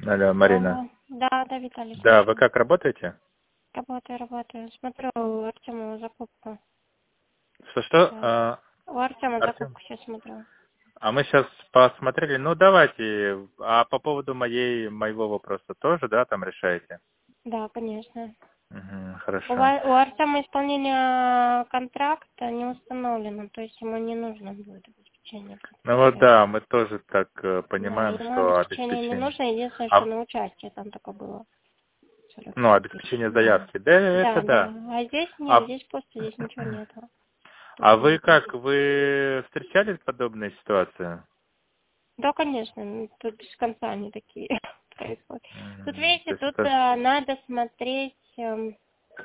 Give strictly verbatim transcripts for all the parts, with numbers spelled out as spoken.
Алло, Марина. Алло. Да, да, Виталий, Да, вы слушаю. как работаете? Работаю, работаю. Смотрю у Артема закупку. Что-что? Сейчас. А, У Артема Артем? закупку сейчас смотрю. А мы сейчас посмотрели. Ну, давайте. А по поводу моей, моего вопроса тоже, да, там решаете? Да, конечно. Угу, У, хорошо. Ва- у Артема исполнение контракта не установлено, то есть ему не нужно будет обеспечение Ну вот подключать. да, мы тоже так э, Да, понимаем, ему что обеспечение не обеспечение. нужно, единственное, что А, на участие там только было сорок ну, пять тысяч. обеспечение Да. заявки. Да, Да, это да. да. А здесь нет, А, здесь пусто, здесь ничего нету. а вы Документов. как, вы встречались с подобной ситуацией? Да, конечно, ну, тут без конца они такие происходят. Тут, М, То видите, есть тут это... э, надо смотреть эм,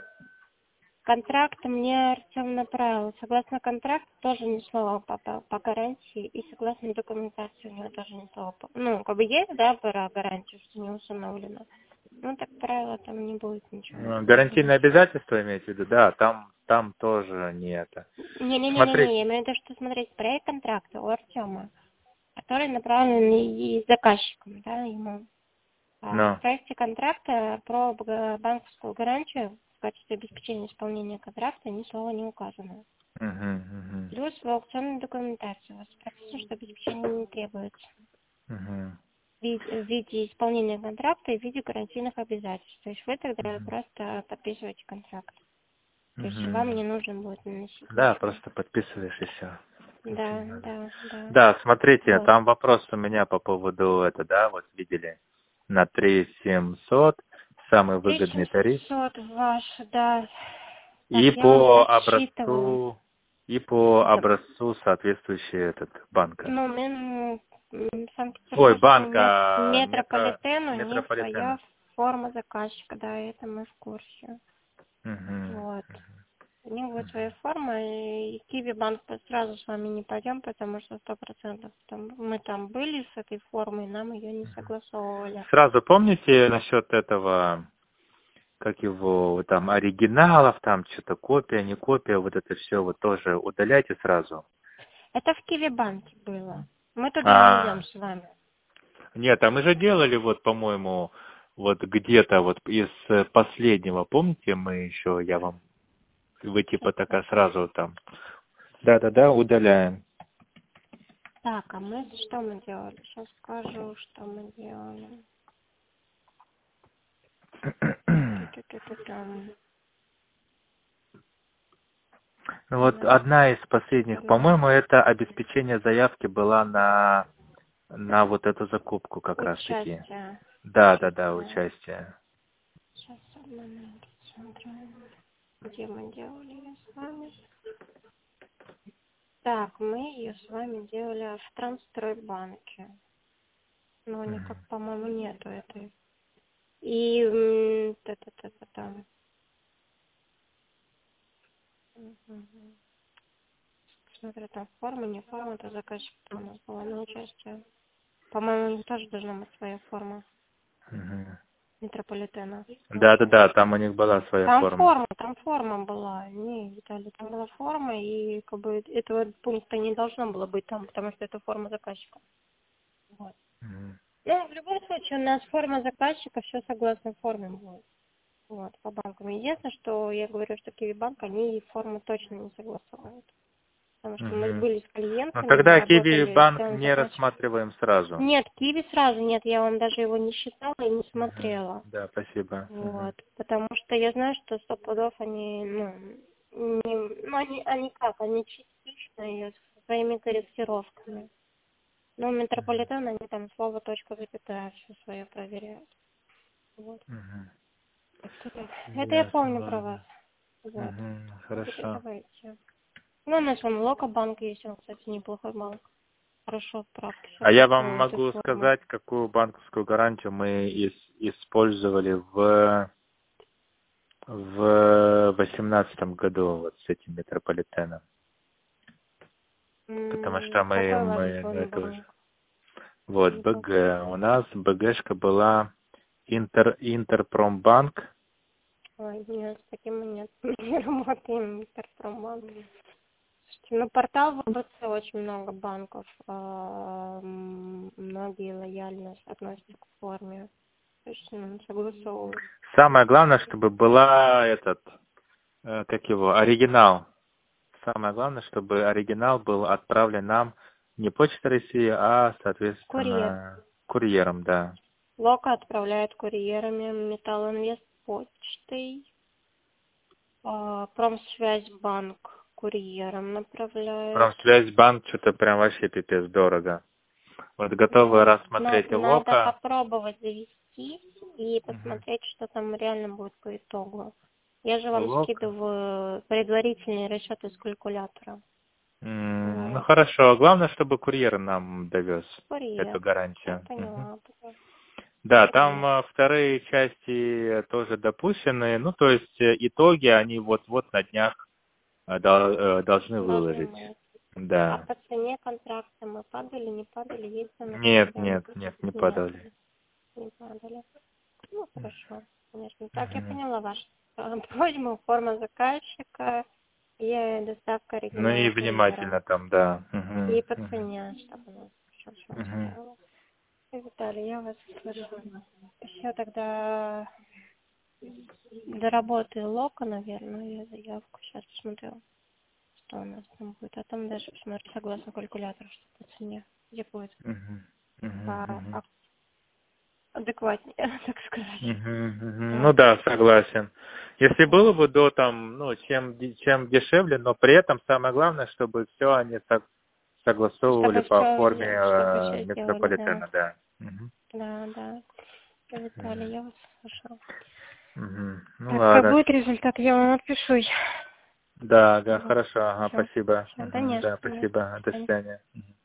контракт, мне Артем направил. Согласно контракту тоже ни слова по, по, по гарантии, и согласно документации у него тоже ни слова. по- Ну, как бы есть, да, про гарантию, что не установлено. Ну, так правило, там не будет ничего э, установлено. Гарантийные обязательства имеете в виду? Да, там, там тоже не это. Не-не-не-не, Смотрите. я имею в виду, что смотреть проект контракта у Артема, который направлен и заказчиком, да, ему. А в Ну. проекте контракта про б- банковскую гарантию в качестве обеспечения исполнения контракта ни слова не указано. Мгм, мгм, Плюс в аукционной документации у вас прописано, что обеспечение не требуется мгм, в виде, в виде исполнения контракта и в виде гарантийных обязательств. То есть вы тогда мгм, просто подписываете контракт. То есть вам мгм. не нужно будет наносить Да, ничего. просто подписываешь и все. Ничего Да, не надо. да, да. Да, смотрите, Вот. там вопрос у меня по поводу это, да, вот видели на три тысячи семьсот самый выгодный тариф. тысяча семьсот ваш, да. Так, И я вам по зачитываю. образцу, и по Это образцу соответствующий этот банка. Ну, м, м, Ой, Санкт-Петербургскому мет- банка метро, метрополитену не своя метрополитена. форма заказчика, да, это мы в курсе. Мгм. Вот. У них будет своя форма, и Киви банк сразу с вами не пойдем, потому что сто процентов там, мы там были с этой формой, нам ее не согласовывали. Сразу помните насчет этого, как его, там, оригиналов, там, что-то копия, не копия, вот это все вот тоже удаляйте сразу. Это в Киви банке было. Мы туда не идем А, с вами. нет, а мы же делали вот, по-моему, вот где-то вот из э, последнего, помните, мы еще, я вам, вы типа Сейчас, такая сейчас. сразу там, да-да-да, удаляем. Так, а мы что мы делали? Сейчас скажу, что мы делали. Ту-ту-ту-ту-ту-там. Ну вот Нас одна из последних, было по-моему, это обеспечение заявки была на, на вот эту закупку как раз-таки. участие. Да-да-да, Участие. участие. Сейчас одну минуту смотрю. Где мы делали ее с вами? Так, мы ее с вами делали в Трансстройбанке. Но никак, Мгм. по-моему, нету этой. И м, та-та-та-та-та. Мгм. Смотрю, там форма, не форма, это заказчик у нас была на участие. По-моему, у них тоже должна быть своя форма Мгм. метрополитена. Да-да-да, там у них была своя Там форма. форма, там форма была. Не, Виталий, там была форма, и как бы этого пункта не должно было быть там, потому что это форма заказчика. Вот. Мгм. Ну, в любом случае, у нас форма заказчика, все согласно форме будет. Вот, по банкам. Единственное, что я говорю, что Киви-банк, они форму точно не согласовывают. Потому что мы Мгм. были с Ну клиентами, мы тогда Киви работали с банк целым не заказчиком. рассматриваем сразу. Нет, Киви сразу нет, я вам даже его не считала и не Мгм. смотрела. Да, спасибо. Мгм. Вот, потому что я знаю, что сто пудов они, ну, не, ну они, они как, они частичные, со своими корректировками. Но метрополитен, они там слово, точка, запятая, все свое проверяют. Вот. Мгм. Это, это я Ясно, помню про вас. ладно. Вот. Мгм. Не Хорошо. переживайте. Ну, у нас вон Лока-банк есть, он, кстати, неплохой банк. Хорошо, справки А я вам согласовывают и могу форму. сказать, какую банковскую гарантию мы ис- использовали в в восемнадцатом году вот с этим метрополитеном. Потому что М, мы, Какой у вас мы, был мы тоже. банк? Вот, Не помню. БГ. У нас БГшка была Интер, Интерпромбанк. Ой, нет, с таким мы нет. Не работаем в Интерпромбанке. Слушайте, ну, портал в ВБЦ очень много банков. а, м, Многие лояльно относятся к форме. есть, ну, согласовывать. Самое главное, чтобы была этот, э, как его, оригинал. Самое главное, чтобы оригинал был отправлен нам не Почтой России, а, Курьер. соответственно, курьером, да. Лока отправляет курьерами, Металлинвест почтой, а, Промсвязьбанк курьером направляет. Промсвязьбанк что-то прям вообще пипец дорого. Вот готовы Ну, рассмотреть на- надо Лока. попробовать завести и Мгм. посмотреть, что там реально будет по итогу. Я же вам Лока. скидываю предварительные расчеты с калькулятора. М, Ну Вот. хорошо, главное, чтобы курьер нам довез Курьер. эту Я гарантию. Мгм. поняла. поняла. Да, там Курьер. а, вторые части тоже допущены. Ну, то есть э, итоги они вот-вот на днях а, дол- э, должны Должны выложить. мы. А Да. по цене контракта мы падали, не падали, есть у нас Нет, вариант? нет, нет, не Нет, подали. не падали. Ну, хорошо, конечно. Так, я Мгм. поняла ваш э, просьбу, форма заказчика и доставка Ну и оригинала курьером. внимательно там, да. Мгм. И по Мгм. цене, чтобы у нас все, все Мгм. устраивало. И, Виталий, я вас слышу. Все, тогда доработаю лока, наверное, я заявку сейчас посмотрю, что у нас там будет. А там дальше посмотрю согласно калькулятору, что по цене, где будет Мгм. Мгм. по Мгм. адекватнее, так сказать. Мгм. Мгм. Ну Вот. да, согласен. Если было Вот. бы до там, ну, чем, де- чем дешевле, но при этом самое главное, чтобы все они сог- согласовывали Чтобы по форме все, чтобы э, все сделали, да. метрополитена, да. Мгм. Да, да. Виталий, Мгм. я вас слышала. Мгм. Ну Так, как ладно. будет результат, я вам напишу. Да, да, Вот. хорошо, ага, Все. спасибо. Все, да Мгм. нет, Да, да. спасибо. До До свидания. свидания. Мгм.